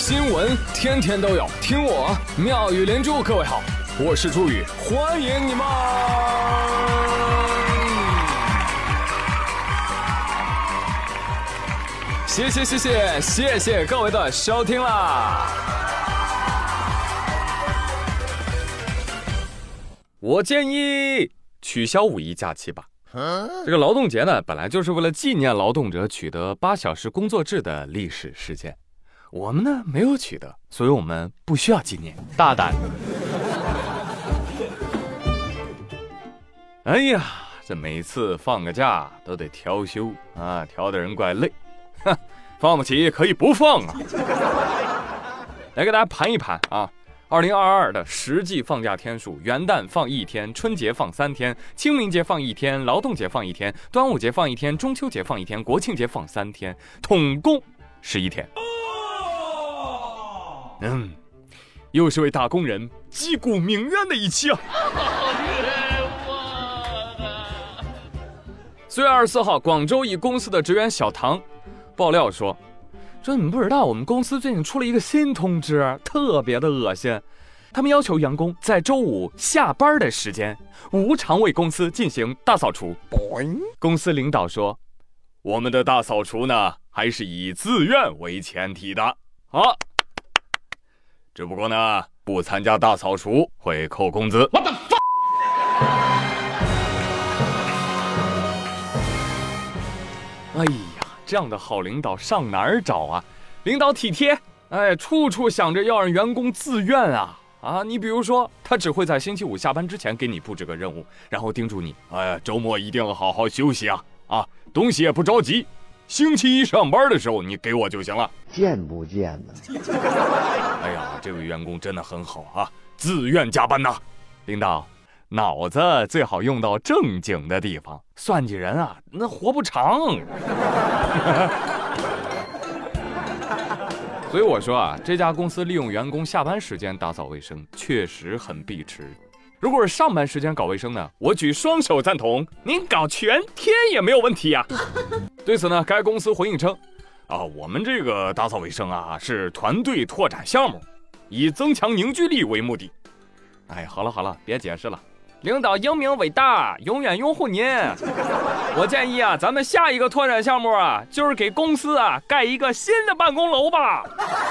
新闻天天都有，听我妙语连珠。各位好，我是朱宇，欢迎你们。谢谢各位的收听啦！我建议取消五一假期吧。这个劳动节呢，本来就是为了纪念劳动者取得8小时工作制的历史事件。我们呢没有取得，所以我们不需要纪念。大胆！哎呀，这每次放个假都得调休啊，调的人怪累。哼，放不起可以不放啊！来给大家盘一盘啊，2022的实际放假天数：元旦放1天，春节放3天，清明节放1天，劳动节放1天，端午节放1天，中秋节放1天，国庆节放3天，统共11天。又是为打工人击鼓鸣冤的一期啊！4月24号，广州一公司的职员小唐爆料说，你们不知道，我们公司最近出了一个新通知，特别的恶心。他们要求员工在周五下班的时间无偿为公司进行大扫除。公司领导说，我们的大扫除呢，还是以自愿为前提的啊。只不过呢，不参加大扫除会扣工资。What the fuck？ 哎呀，这样的好领导上哪儿找啊？领导体贴，处处想着要让员工自愿啊！你比如说，他只会在星期五下班之前给你布置个任务，然后叮嘱你，周末一定要好好休息啊！东西也不着急，星期一上班的时候你给我就行了。 贱不贱呢？ 哎呀，这位员工真的很好啊，自愿加班呐！领导，脑子最好用到正经的地方，算计人啊，那活不长。所以我说啊，这家公司利用员工下班时间打扫卫生，确实很碧池。如果是上班时间搞卫生呢，我举双手赞同，您搞全天也没有问题呀。对此呢，该公司回应称，我们这个打扫卫生啊，是团队拓展项目，以增强凝聚力为目的。好了，别解释了。领导英明伟大，永远拥护您。我建议啊，咱们下一个拓展项目啊，就是给公司啊盖一个新的办公楼吧。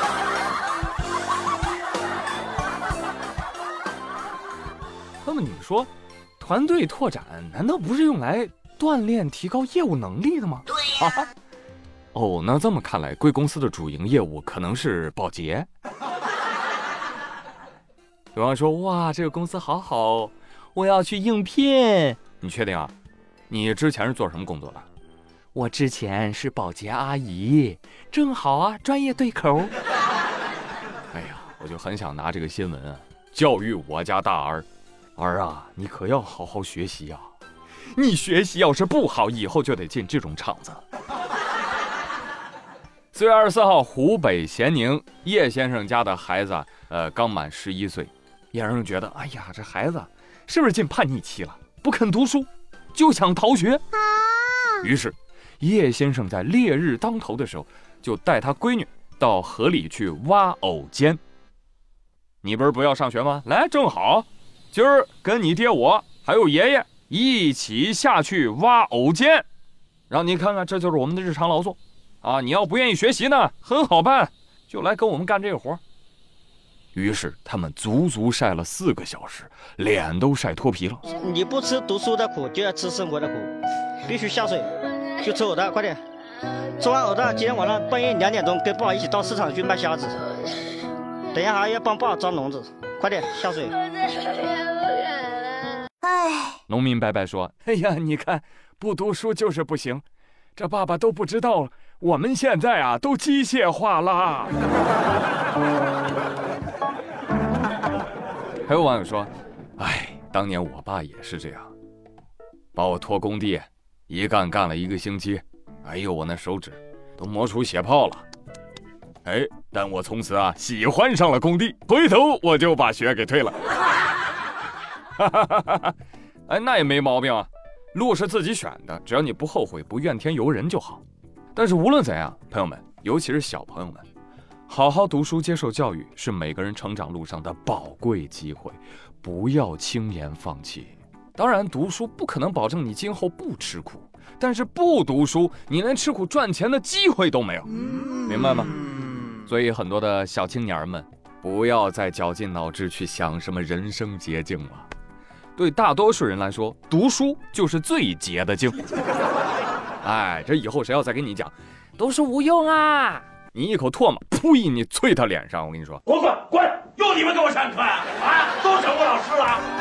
那么你说，团队拓展难道不是用来锻炼提高业务能力的吗？对呀。那这么看来，贵公司的主营业务可能是保洁。有人说，哇，这个公司好好，我要去应聘。你确定啊？你之前是做什么工作的？我之前是保洁阿姨，正好啊，专业对口。我就很想拿这个新闻啊，教育我家大儿啊，你可要好好学习啊！你学习要是不好，以后就得进这种厂子。4月24号，湖北咸宁叶先生家的孩子刚满11岁，叶先生觉得，这孩子是不是进叛逆期了？不肯读书，就想逃学。于是，叶先生在烈日当头的时候，就带他闺女到河里去挖藕尖。你不是不要上学吗？来，正好，今儿跟你爹我还有爷爷一起下去挖藕尖，让你看看，这就是我们的日常劳作啊！你要不愿意学习呢，很好办，就来跟我们干这个活。于是他们足足晒了4个小时，脸都晒脱皮了。 你不吃读书的苦，就要吃生活的苦，必须下水去吃藕蛋，快点！吃完藕蛋，今天晚上半夜2点钟跟爸一起到市场去卖虾子。等一下还要帮爸装笼子，快点下水！ 农民伯伯说：“你看，不读书就是不行，这爸爸都不知道，我们现在啊都机械化了。”还有网友说：“当年我爸也是这样，把我拖工地，一干了1个星期，我那手指都磨出血泡了。但我从此啊喜欢上了工地，回头我就把学给退了。”那也没毛病啊，路是自己选的，只要你不后悔，不怨天尤人就好。但是无论怎样，朋友们，尤其是小朋友们， 好好读书接受教育是每个人成长路上的宝贵机会，不要轻言放弃。当然读书不可能保证你今后不吃苦，但是不读书你连吃苦赚钱的机会都没有，明白吗？所以很多的小青年们不要再绞尽脑汁去想什么人生捷径了。对大多数人来说，读书就是最捷的径。哎，这以后谁要再跟你讲读书无用啊，你一口唾沫呸，你啐他脸上，我跟你说， 滚！又你们给我上课啊？都是我老师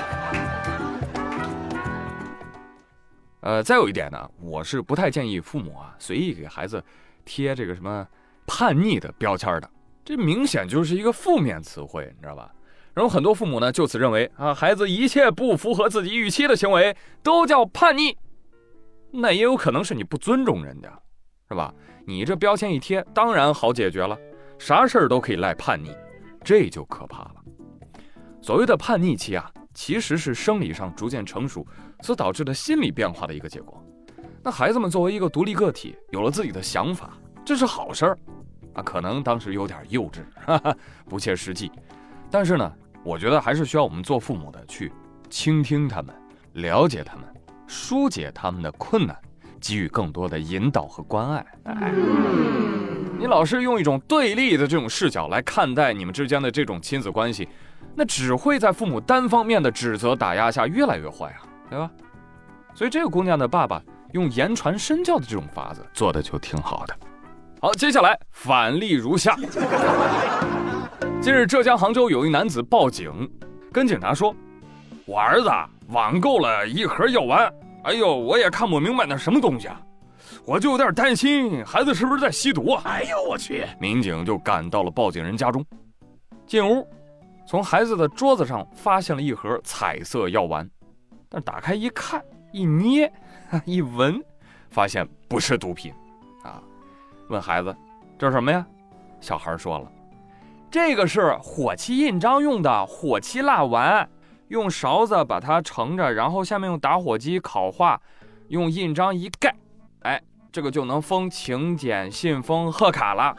了。 再有一点呢，我是不太建议父母随意给孩子贴这个什么叛逆的标签的，这明显就是一个负面词汇，你知道吧？然后很多父母呢就此认为孩子一切不符合自己预期的行为都叫叛逆，那也有可能是你不尊重人家，是吧？你这标签一贴，当然好解决了，啥事儿都可以赖叛逆，这就可怕了。所谓的叛逆期其实是生理上逐渐成熟所导致的心理变化的一个结果。那孩子们作为一个独立个体，有了自己的想法，这是好事儿可能当时有点幼稚，不切实际，但是呢，我觉得还是需要我们做父母的去倾听他们，了解他们，疏解他们的困难，给予更多的引导和关爱。你老是用一种对立的这种视角来看待你们之间的这种亲子关系，那只会在父母单方面的指责打压下越来越坏对吧？所以这个姑娘的爸爸用言传身教的这种法子做的就挺好的。好，接下来反例如下。近日浙江杭州有一男子报警，跟警察说，我儿子网购了一盒药丸，哎呦，我也看不明白那什么东西我就有点担心孩子是不是在吸毒哎呦我去！ 民警就赶到了报警人家中，进屋从孩子的桌子上发现了一盒彩色药丸，但打开一看一捏一闻，发现不是毒品问孩子这是什么呀？小孩说了，这个是火漆印章用的火漆蜡丸，用勺子把它盛着，然后下面用打火机烤化，用印章一盖，这个就能封请柬、信封、贺卡了。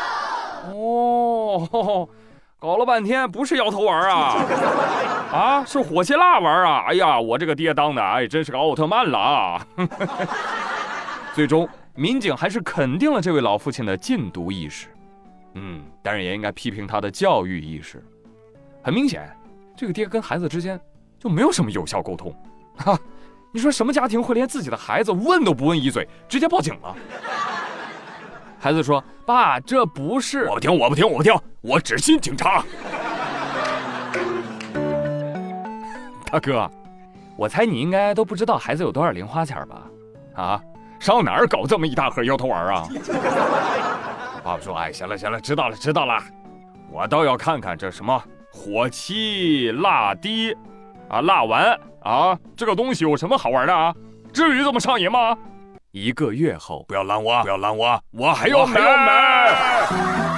搞了半天不是摇头丸是火漆蜡丸哎呀，我这个爹当的真是个奥特曼了最终民警还是肯定了这位老父亲的禁毒意识，当然也应该批评他的教育意识。很明显，这个爹跟孩子之间就没有什么有效沟通你说什么家庭会连自己的孩子问都不问一嘴，直接报警了？孩子说，爸，这不是…… 我不听，我只信警察。 大哥，我猜你应该都不知道孩子有多少零花钱吧？上哪儿搞这么一大盒摇头丸爸爸说，行了，知道了，我倒要看看这什么火漆蜡滴蜡丸这个东西有什么好玩的至于这么上瘾吗？1个月后， 不要拦我，我还要买。